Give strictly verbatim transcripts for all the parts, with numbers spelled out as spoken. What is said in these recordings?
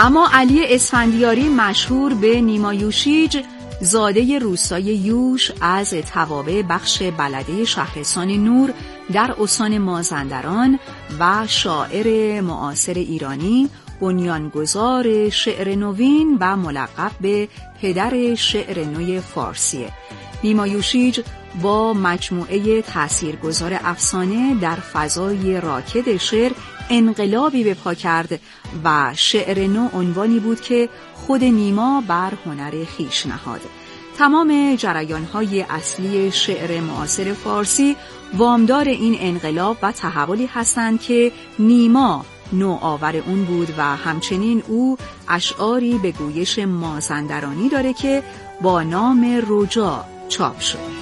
اما علی اسفندیاری مشهور به نیما یوشیج، زاده روستای یوش از توابع بخش بلده شهرستان نور در استان مازندران و شاعر معاصر ایرانی، بنیانگذار شعر نوین و ملقب به پدر شعر نو فارسیه. نیما یوشیج با مجموعه تاثیرگذار افسانه در فضای راکد شعر انقلابی به پا کرد و شعر نو عنوانی بود که خود نیما بر هنر خویش نهاد. تمام جریان‌های اصلی شعر معاصر فارسی وامدار این انقلاب و تحولی هستند که نیما نوآور اون بود و همچنین او اشعاری به گویش مازندرانی داره که با نام رجا چاپ شد.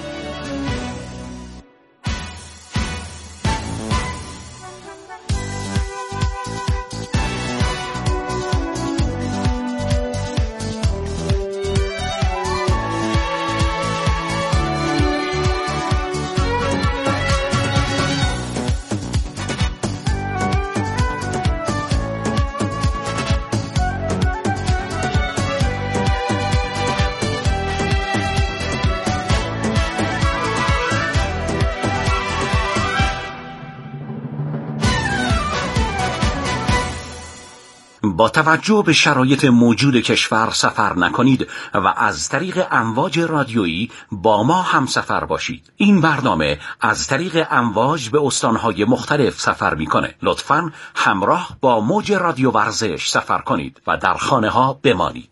با توجه به شرایط موجود کشور سفر نکنید و از طریق امواج رادیویی با ما همسفر باشید. این برنامه از طریق امواج به استانهای مختلف سفر میکنه. لطفاً همراه با موج رادیو ورزش سفر کنید و در خانه ها بمانید.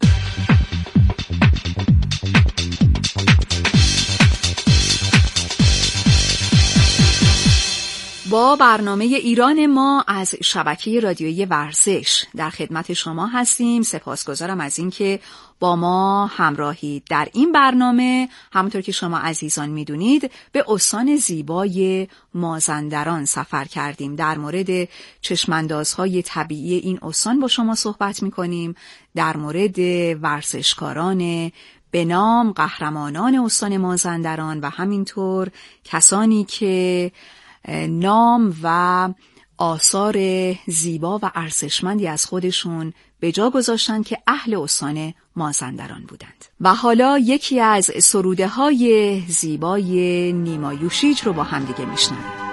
با برنامه ایران ما از شبکه رادیویی ورزش در خدمت شما هستیم. سپاسگزارم از اینکه با ما همراهید. در این برنامه همونطور که شما عزیزان میدونید به استان زیبای مازندران سفر کردیم. در مورد چشماندازهای طبیعی این استان با شما صحبت میکنیم، در مورد ورزشکاران به نام قهرمانان استان مازندران و همینطور کسانی که نام و آثار زیبا و ارزشمندی از خودشون به جا گذاشتن که اهل استان مازندران بودند. و حالا یکی از سروده های زیبای نیما یوشیج رو با هم دیگه میشنویم.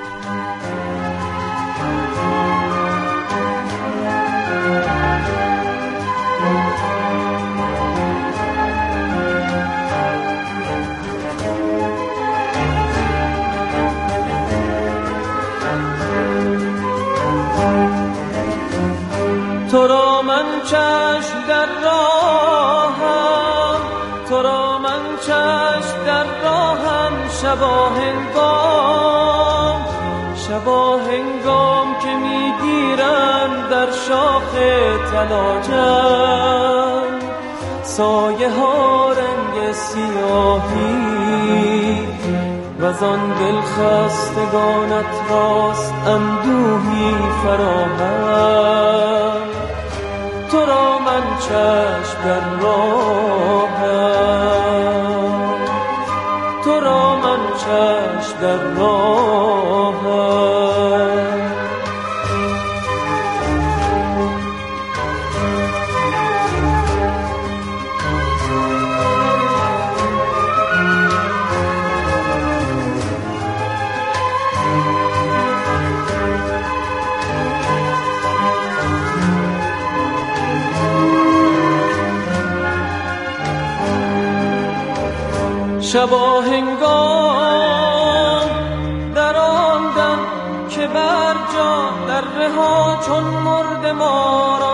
تو را من چشم در راهم، تو را من چشم در راهم، شبا هنگام شبا هنگام که میگیرم در شاخ طلاجم سایه ها رنگ سیاهی و زان دل خستگانت راست اندوهی فراهم. تو را من چشم در راهم، تو را من چشم در راهم. شبا هنگام در آن دم که بر جا در رها چون مردماران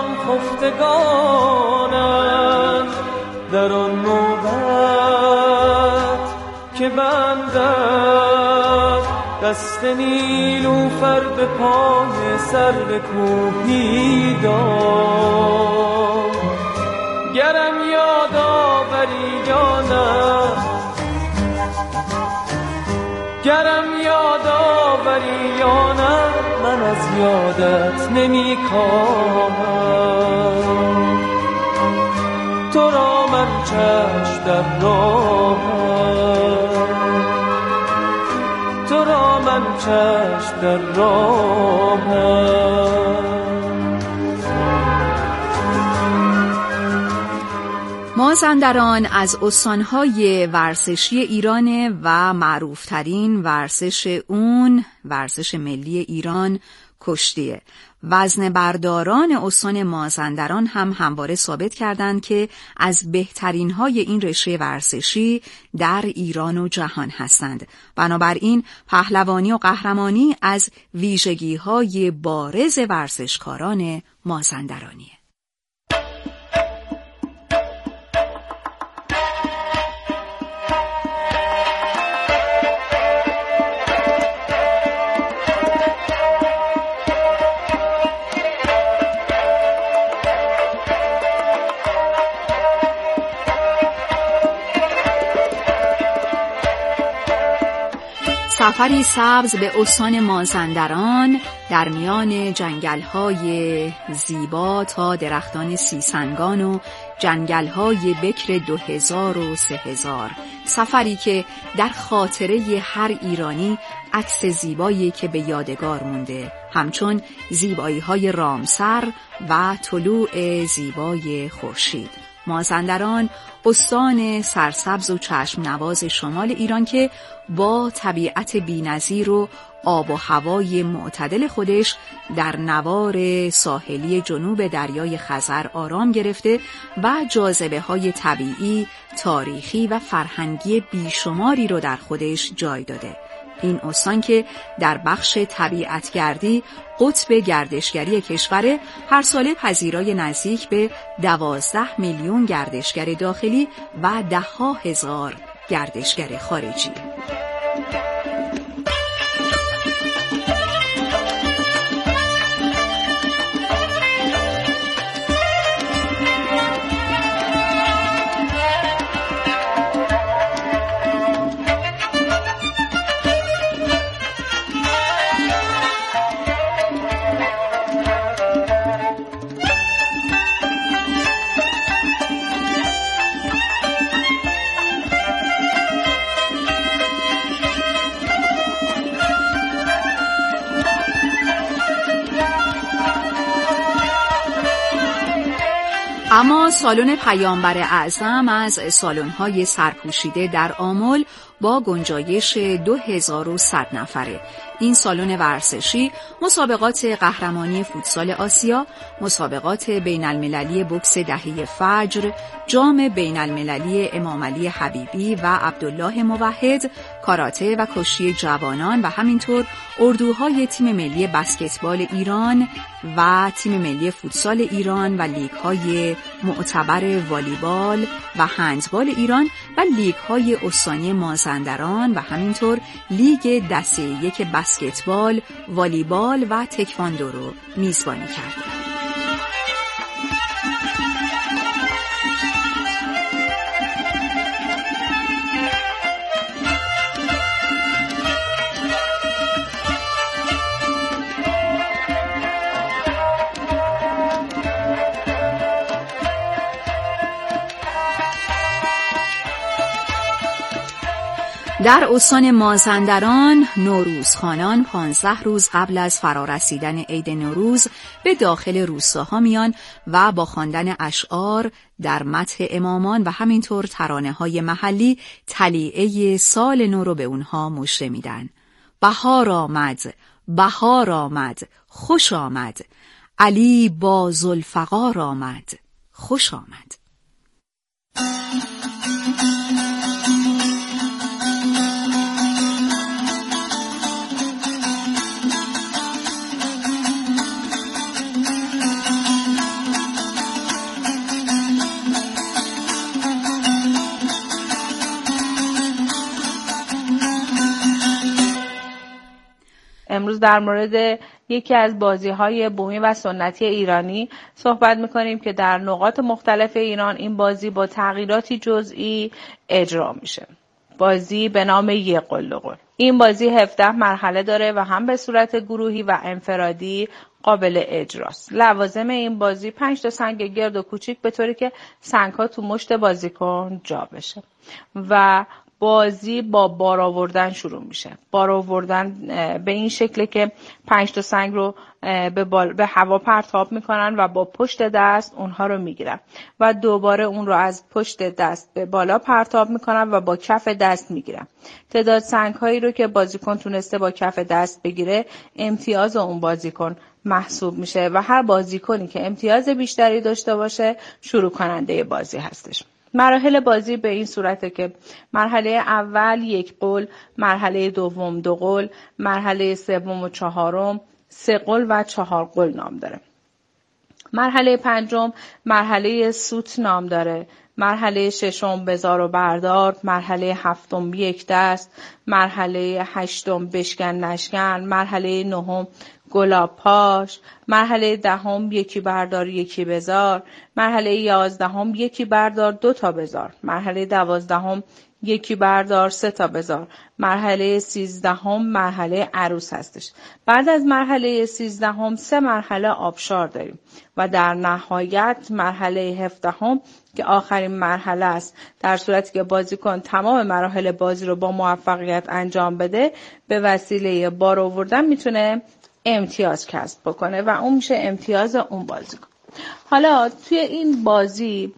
خفتگانند، در آن نوبت که بندد دست نیلوفر به پای سرو کوهی دار، گرم یاد آوری یا نه، گرم یاد آوری یا نه، من از یادت نمی کامم. تو را من چشم در راهم، تو را من چشم در راهم. مازندران از استانهای ورزشی ایرانه و معروفترین ورزش اون ورزش ملی ایران کشتیه. وزنه برداران استان مازندران هم همواره ثابت کردند که از بهترین های این رشته ورزشی در ایران و جهان هستند. بنابراین پهلوانی و قهرمانی از ویژگی های بارز ورزشکاران مازندرانیه. سفری سبز به استان مازندران در میان جنگل‌های زیبا تا درختان سیسنگان و جنگل‌های بکر دو هزار و سه هزار. سفری که در خاطره هر ایرانی عکس زیبایی که به یادگار مونده، همچون زیبایی‌های رامسر و طلوع زیبای خورشید. مازندران استان سرسبز و چشم نواز شمال ایران که با طبیعت بی‌نظیر و آب و هوای معتدل خودش در نوار ساحلی جنوب دریای خزر آرام گرفته و جاذبه‌های طبیعی، تاریخی و فرهنگی بیشماری رو در خودش جای داده. این استان که در بخش طبیعتگردی قطب گردشگری کشور، هر ساله پذیرای نزدیک به دوازده میلیون گردشگر داخلی و ده ها هزار گردشگر خارجی. اما سالن پیامبر اعظم از سالن‌های سرپوشیده در آمل با گنجایش دو هزار و صد نفره. این سالن ورزشی مسابقات قهرمانی فوتسال آسیا، مسابقات بین المللی بوکس دهه فجر، جام بین المللی امام علی حبیبی و عبدالله موحد، کاراته و کشتی جوانان و همینطور اردوهای تیم ملی بسکتبال ایران و تیم ملی فوتسال ایران و لیگ‌های معتبر والیبال و هندبال ایران و لیگ‌های استانی مازندران و همینطور لیگ دسته یک بسکتبال، والیبال و تکواندو رو میزبانی کرد. در استان مازندران نوروزخوانان پانزده روز قبل از فرارسیدن عید نوروز به داخل روستاها میان و با خواندن اشعار در مدح امامان و همینطور ترانه‌های محلی طلیعه سال نو رو به اونها مژده میدن. بهار آمد، بهار آمد، خوش آمد، علی با ذوالفقار آمد، خوش آمد. امروز در مورد یکی از بازی‌های بومی و سنتی ایرانی صحبت می‌کنیم که در نقاط مختلف ایران این بازی با تغییراتی جزئی اجرا میشه. بازی به نام یک قل قل. این بازی هفده مرحله داره و هم به صورت گروهی و انفرادی قابل اجراست. لوازم این بازی پنج تا سنگ گرد و کوچیک به طوری که سنگ‌ها تو مشت بازیکن جا بشه و بازی با بار آوردن شروع میشه. بار آوردن به این شکله که پنج تا سنگ رو به, بال... به هوا پرتاب میکنن و با پشت دست اونها رو میگیرن و دوباره اون رو از پشت دست به بالا پرتاب میکنن و با کف دست میگیرن. تعداد سنگ هایی رو که بازیکن تونسته با کف دست بگیره امتیاز اون بازیکن محسوب میشه و هر بازیکنی که امتیاز بیشتری داشته باشه شروع کننده بازی هستش. مراحل بازی به این صورته که مرحله اول یک قل، مرحله دوم دو قل، مرحله سوم و چهارم سه قل و چهار قل نام داره. مرحله پنجم مرحله سوت نام داره. مرحله ششم بزار و بردار، مرحله هفتم یک دست، مرحله هشتم بشکن نشکن، مرحله نهم گلاب پاش، مرحله دهم یکی بردار یکی بزار، مرحله یازدهم یکی بردار دو تا بزار، مرحله دوازدهم یکی بردار سه تا بزار، مرحله سیزدهم مرحله عروس هستش. بعد از مرحله سیزدهم سه مرحله آبشار داریم و در نهایت مرحله هفدهم که آخرین مرحله است. در صورتی که بازیکن تمام مراحل بازی رو با موفقیت انجام بده به وسیله بار آوردن میتونه امتیاز کسب بکنه و اون میشه امتیاز اون بازیکن. حالا توی این بازی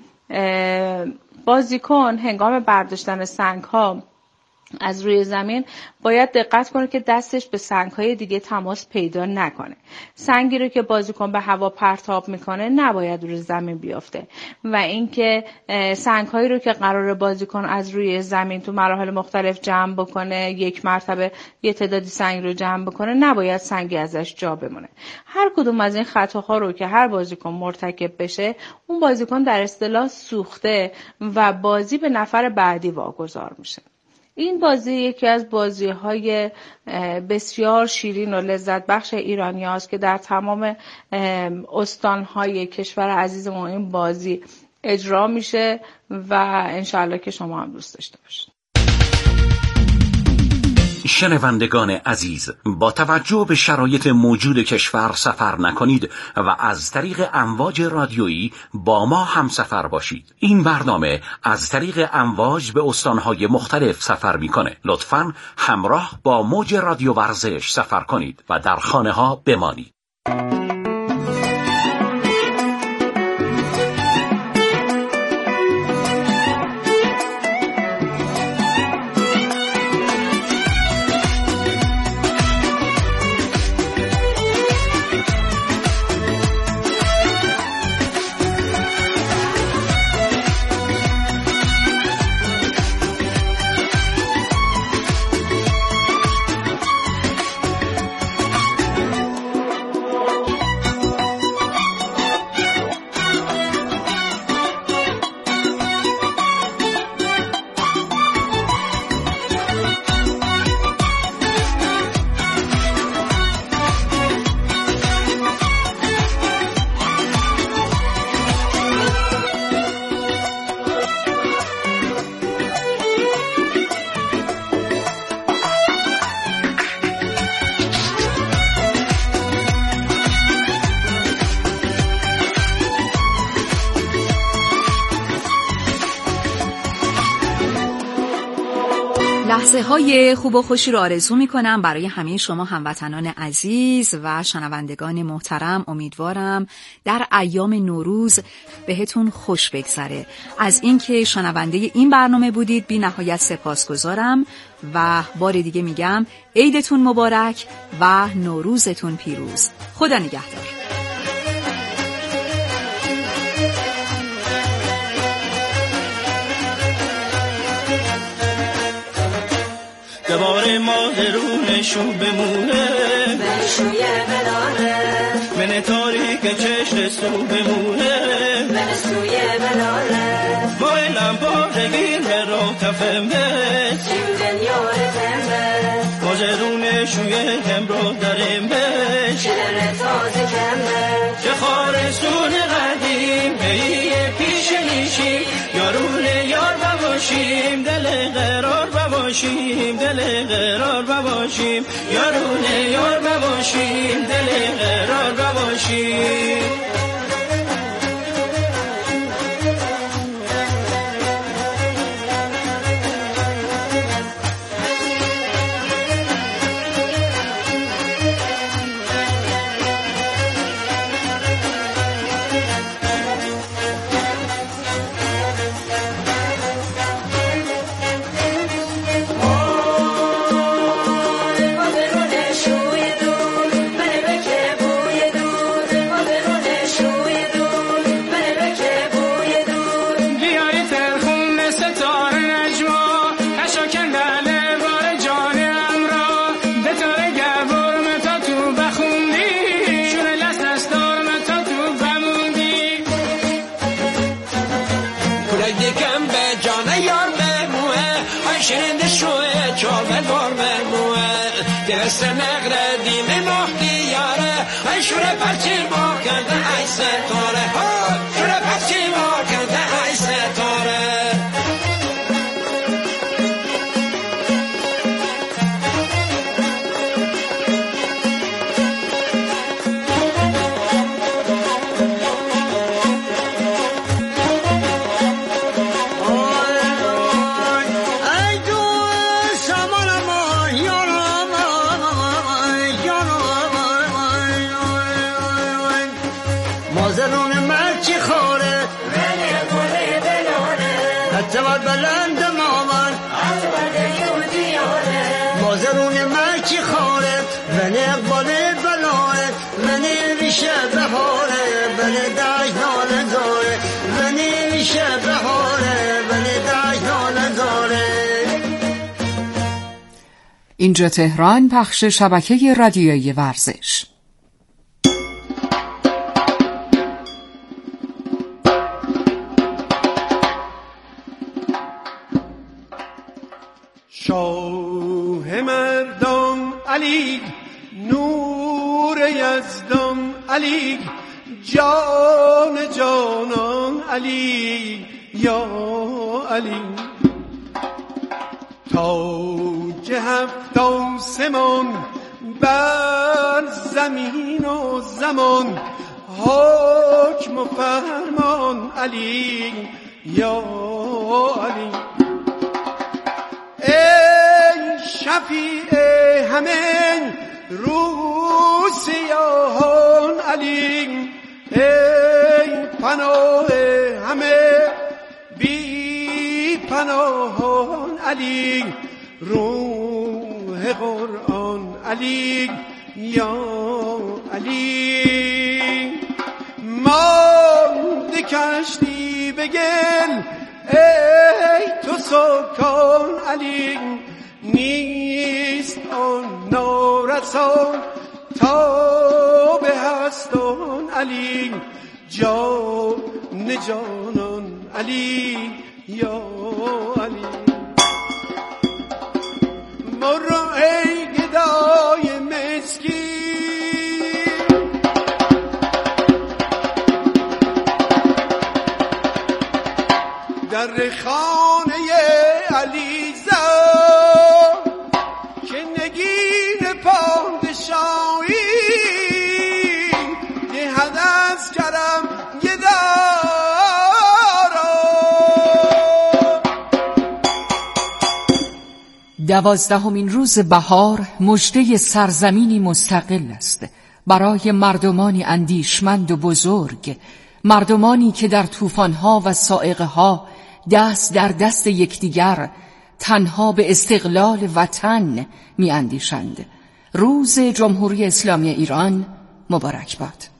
بازیکن هنگام برداشتن سنگ ها از روی زمین باید دقت کنه که دستش به سنگ های دیگه تماس پیدا نکنه. سنگی رو که بازیکن به هوا پرتاب میکنه نباید روی زمین بیافته و اینکه سنگ هایی رو که قرار بازیکن از روی زمین تو مراحل مختلف جمع بکنه، یک مرتبه یه تعدادی سنگ رو جمع بکنه، نباید سنگی ازش جا بمونه. هر کدوم از این خطاها رو که هر بازیکن مرتکب بشه اون بازیکن در اصطلاح سوخته و بازی به نفر بعدی واگذار میشه. این بازی یکی از بازی‌های بسیار شیرین و لذت بخش ایرانی هاست که در تمام استان‌های کشور عزیزمون این بازی اجرا میشه و انشاءالله که شما هم دوست داشته باشید. شنوندگان عزیز، با توجه به شرایط موجود کشور سفر نکنید و از طریق امواج رادیویی با ما همسفر باشید. این برنامه از طریق امواج به استانهای مختلف سفر میکنه. لطفاً همراه با موج رادیو ورزش سفر کنید و در خانه ها بمانید. لحظه های خوب و خوشی رو آرزو می کنم برای همه شما هموطنان عزیز و شنوندگان محترم. امیدوارم در ایام نوروز بهتون خوش بگذره. از اینکه شنونده این برنامه بودید بی نهایت سپاسگزارم و بار دیگه میگم عیدتون مبارک و نوروزتون پیروز. خدا نگهدار. دوباره ماه رو نشون بمونه بشوی بلاره من تاریک چشم سو بمونه من سوی بلاره ما اینم بارگین رو کفم بس جودن یار تنبه ماجرون شوی هم رو داریم بش شلر تازه کمه چه خارسون قدیم هیه پیش نیشیم یارون یار بباشیم دل قرار بباشیم دل قرار بباشیم یارون یار بباشیم دل قرار بباشیم. های دیگم به جان یار بموه های شرنده شوه چال بلوار بموه دست نقره دیم مختی یاره های شوره پرچی ما کرده ای ستاره شوره پرچی ما کرده ای ستاره اینجا تهران، پخش شبکه رادیویی ورزش. شاه مردان علی، نور یزدان علی، جان جانان علی یا علی، تاج هفت آسمان بر زمین و زمان، حکم و فرمان علی یا علی. ای شفیع همه روسیاهان علی، ای پناه همه بی پناهان علی، روح قرآن علی یا علی. مانده کشتی به گل ای تو سکان علی، نیست آن نارسان تا به هستان علی، جان جانان علی یا علی. مرو ای گدای مسکین در خانه علی زاد، که نگین پادشاهی دهد از کرم دوازدهمین روز بهار مژده سرزمینی مستقل است برای مردمانی اندیشمند و بزرگ، مردمانی که در طوفان‌ها و صاعقه‌ها دست در دست یکدیگر تنها به استقلال وطن می‌اندیشند. روز جمهوری اسلامی ایران مبارک باد.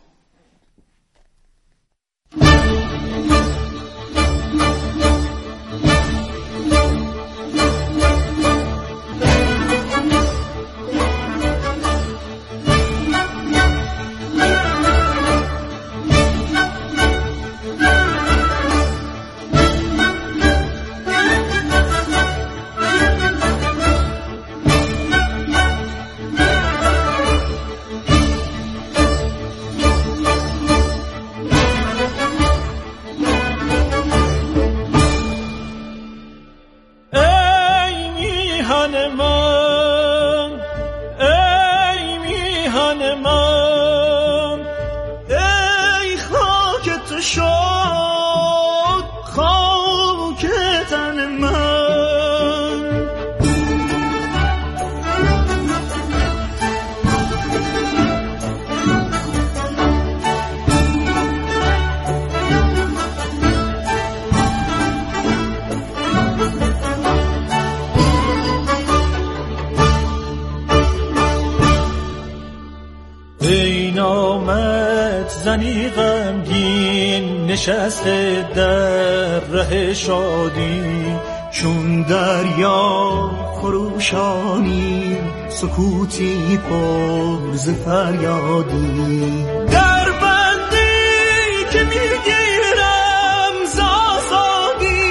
زنی غمگین نشسته در ره شادی، چون دریا خروشانی سکوتی پر ز فریادی. در بندی که میگیرم ز آزادی،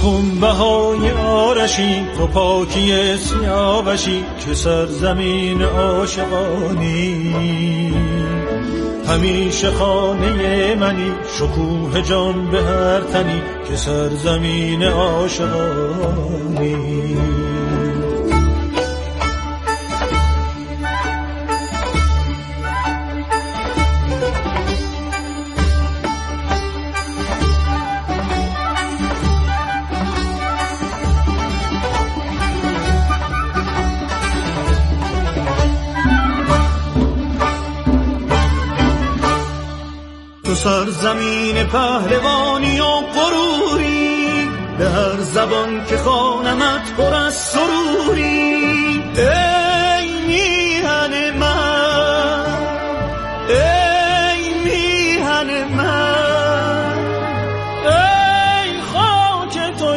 خون بهای آرشی، تو پاکی سیاوشی که سرزمین عاشقانی. همیشه خانه منی، شکوه جان به هر تنی که سرزمین عاشقانی. سرزمین پهلوانی و غروری، به هر زبان که خوانمت پر از سروری. ای میهن من، ای میهن من، ای خاک تو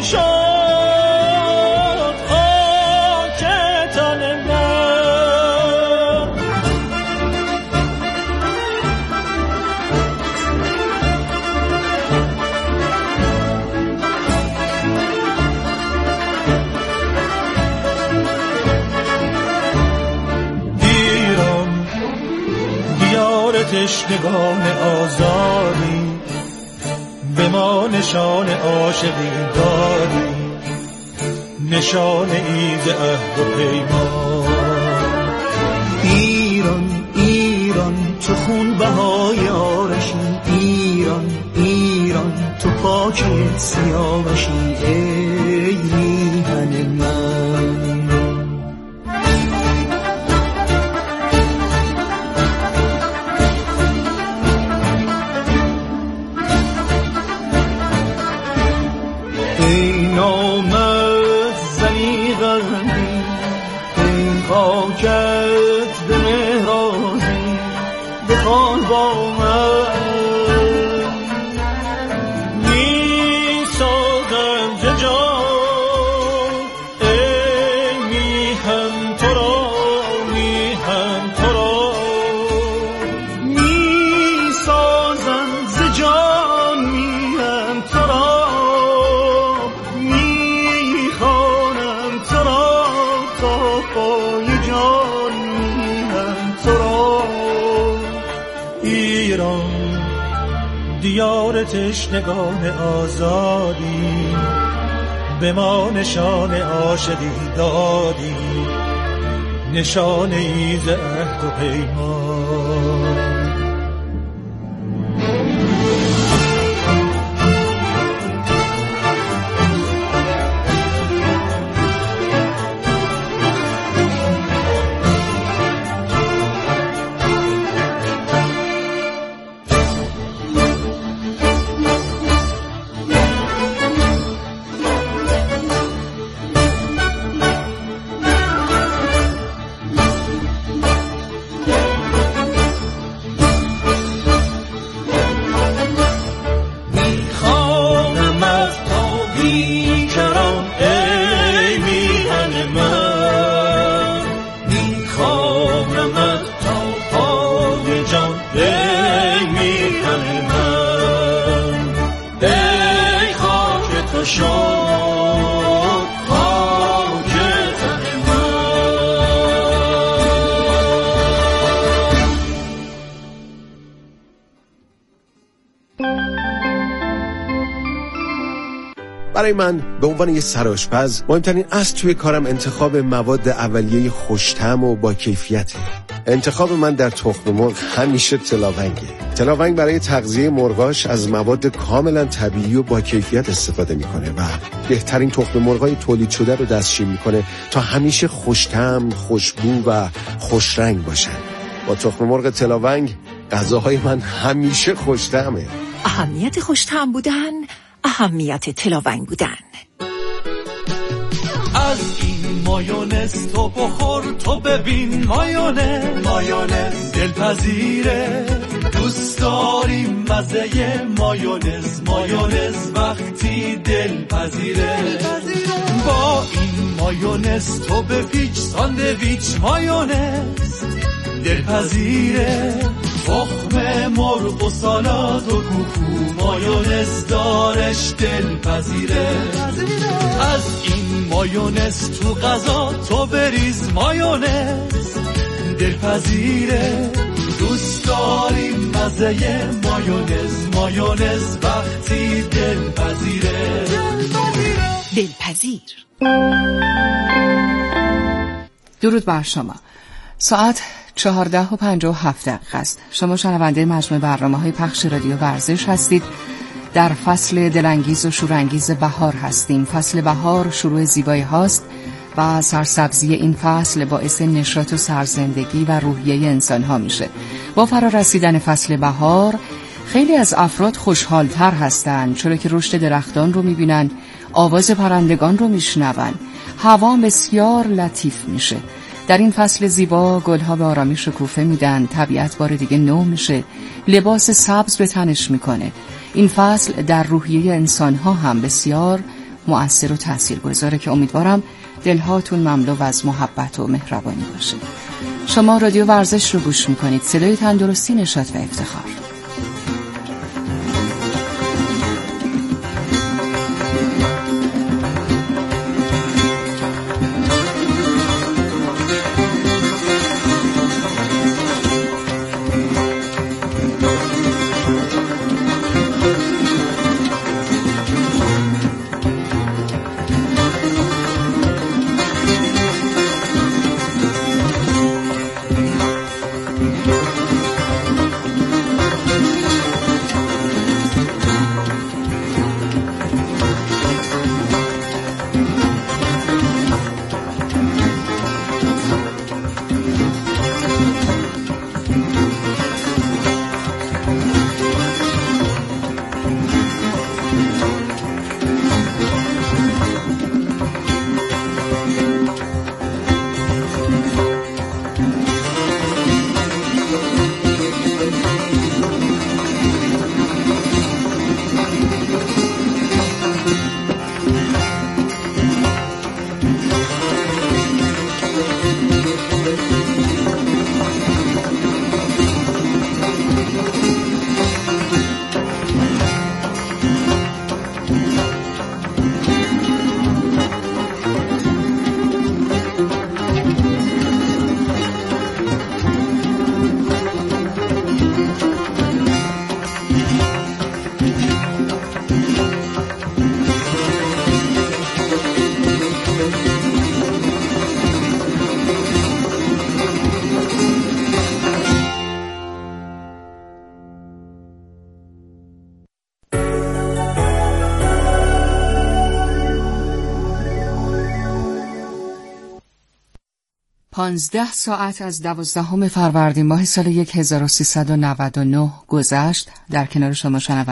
شاد خاک تن من. تشنگان آزادی، به ما نشان عاشقی دادی، نشان عید عهد و پیمان. ایران ایران تو خون بهای آرشی، ایران ایران تو پاک سیاوشی. ای میهن من، ای نامت زنی غربی، ای خاکت به مهرازی، بخوان با من. می سازم ز جان، ای میهن تو را، میهن تو را. می سازم ز جان، میهن تو را. ایران دیار تشنگان آزادی، به ما نشان عاشقی دادی، نشان عید عهد و پیمان. برای من به عنوان یه سرآشپز مهمترین اصل توی کارم انتخاب مواد اولیه خوش‌طعم و با کیفیته. انتخاب من در تخم مرغ همیشه تلاونگه. تلاونگ برای تغذیه مرغاش از مواد کاملا طبیعی و با کیفیت استفاده میکنه و بهترین تخم مرغای تولید شده رو دستشویی میکنه تا همیشه خوش‌طعم، خوشبو و خوشرنگ باشن. با تخم مرغ تلاونگ غذاهای من همیشه خوش‌طعمه. اهمیت خوش‌طعم بودن، اهمیت تلاونگ بودن. از این مایونز تو بخور تو ببین، مایونز مایونز دلپذیره، دوست داریم مزه مایونز. مایونز وقتی دلپذیره، با این مایونز تو بپیچ ساندویچ. مایونز دلپذیره، تخم مرغ و سالاد و کوکو مایونز دارش دلپذیره. از این مایونز تو غذا تو بریز مایونز دلپذیره. دوست داریم مزه مایونز مایونز وقتی دلپذیره. دلپذیر. درود بر شما. ساعت چهارده و پنجاه و هفت دقیقه است. شما شنونده مجموع برنامه‌های پخش رادیو ورزش هستید. در فصل دلانگیز و شورانگیز بهار هستیم. فصل بهار شروع زیبایی هاست و سرسبزی این فصل باعث نشاط و سرزندگی و روحیه انسان ها میشه. با فرا رسیدن فصل بهار خیلی از افراد خوشحالتر هستند، چرا که رشد درختان رو میبینن، آواز پرندگان رو میشنون، هوا بسیار لطیف میشه. در این فصل زیبا گلها به آرامی شکوفه میدن، طبیعت بار دیگه نو میشه، لباس سبز به تنش میکنه. این فصل در روحیه انسانها هم بسیار مؤثر و تاثیرگذاره که امیدوارم دلهاتون مملو از محبت و مهربانی باشه. شما رادیو ورزش رو گوش میکنید، صدای تندرستی، نشاط و افتخار. پانزده ساعت از دوازدهم فروردین ماه سال هزار و سیصد و نود و نه گذشت. در کنار شما شنونده